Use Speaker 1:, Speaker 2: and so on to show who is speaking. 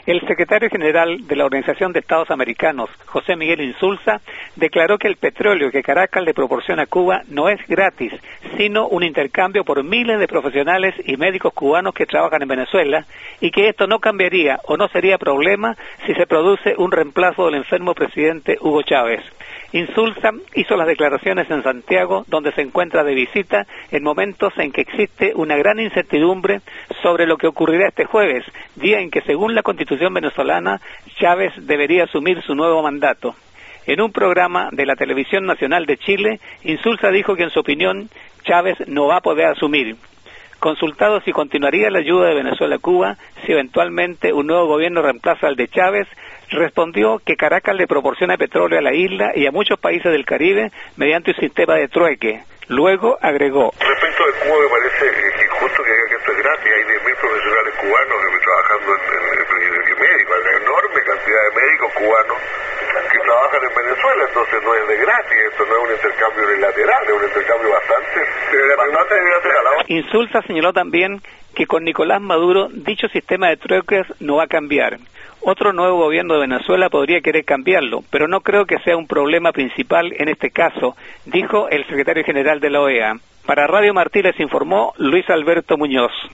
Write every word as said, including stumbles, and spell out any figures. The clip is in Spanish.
Speaker 1: El secretario general de la Organización de Estados Americanos, José Miguel Insulza, declaró que el petróleo que Caracas le proporciona a Cuba no es gratis, sino un intercambio por miles de profesionales y médicos cubanos que trabajan en Venezuela, y que esto no cambiaría o no sería problema si se produce un reemplazo del enfermo presidente Hugo Chávez. Insulza hizo las declaraciones en Santiago, donde se encuentra de visita en momentos en que existe una gran incertidumbre sobre lo que ocurrirá este jueves, día en que, según la Constitución venezolana, Chávez debería asumir su nuevo mandato. En un programa de la Televisión Nacional de Chile, Insulza dijo que, en su opinión, Chávez no va a poder asumir. Consultado si continuaría la ayuda de Venezuela a Cuba si eventualmente un nuevo gobierno reemplaza al de Chávez, respondió que Caracas le proporciona petróleo a la isla y a muchos países del Caribe mediante un sistema de trueque. Luego agregó:
Speaker 2: respecto de Cuba, me parece injusto que diga que esto es gratis. Hay diez mil profesionales cubanos trabajando en, en, en, en médicos, hay una enorme cantidad de médicos cubanos que trabajan en Venezuela, entonces no es de gratis, esto no es un intercambio unilateral, es un intercambio bastante, bastante unilateral.
Speaker 1: Insulza señaló también que con Nicolás Maduro dicho sistema de trueques no va a cambiar. Otro nuevo gobierno de Venezuela podría querer cambiarlo, pero no creo que sea un problema principal en este caso, dijo el secretario general de la O E A. Para Radio Martí les informó Luis Alberto Muñoz.